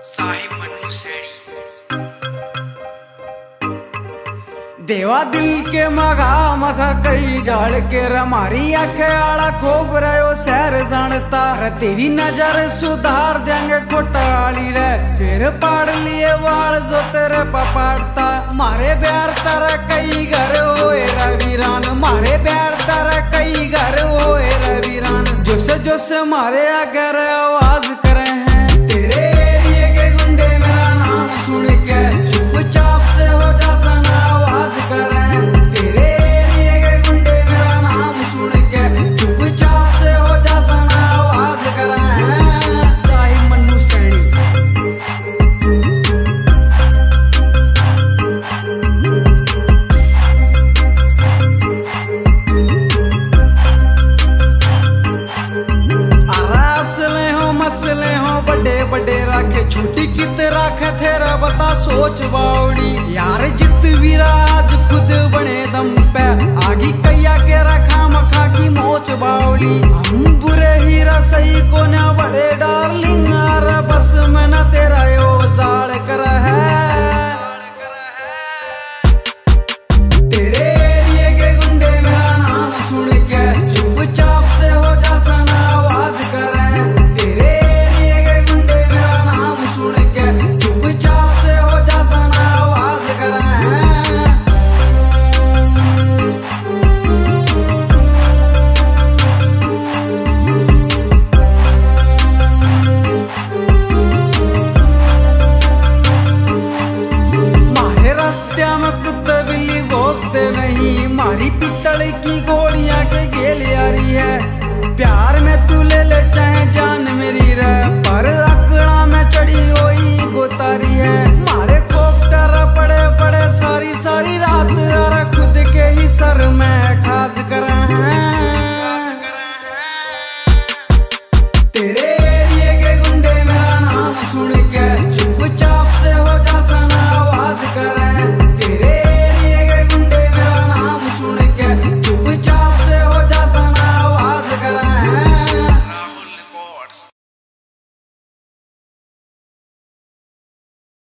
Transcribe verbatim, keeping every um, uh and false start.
साहिब मन्नू सैनी। देवा दिल के मगा मगा कई डाल के रमारी आखे आड़ा खोब रहो शहर जानता रे तेरी नजर सुधार देंगे खोटाली रे फिर पाड़ लिए वाल जो तेरे पपाड़ता मारे प्यार तारा कई घर होए रवीरान मारे प्यार तारा कई घर होए रवीरान जोश जोश मारे अगर आवाज करे हैं तेरे एरिए के गुंडे मेरा नाम सुन के चुपचाप से हो जा सना आवाज करे तेरे एरिए के गुंडे मेरा नाम सुन के चुपचाप से हो जा सना आवाज करे साहिब मन्नू सैनी। असले हो मसले हो बड़े बड़े राखे छोटी कित राखे तेरा बता सोच बावड़ी यार जित विराज खुद बने दम पे आगी कैया के रखा मखा की मोच बावड़ी हम बुरे हीरा सही को ना बड़े डार्लिंग यार बस में ना तेरा यो जाड़े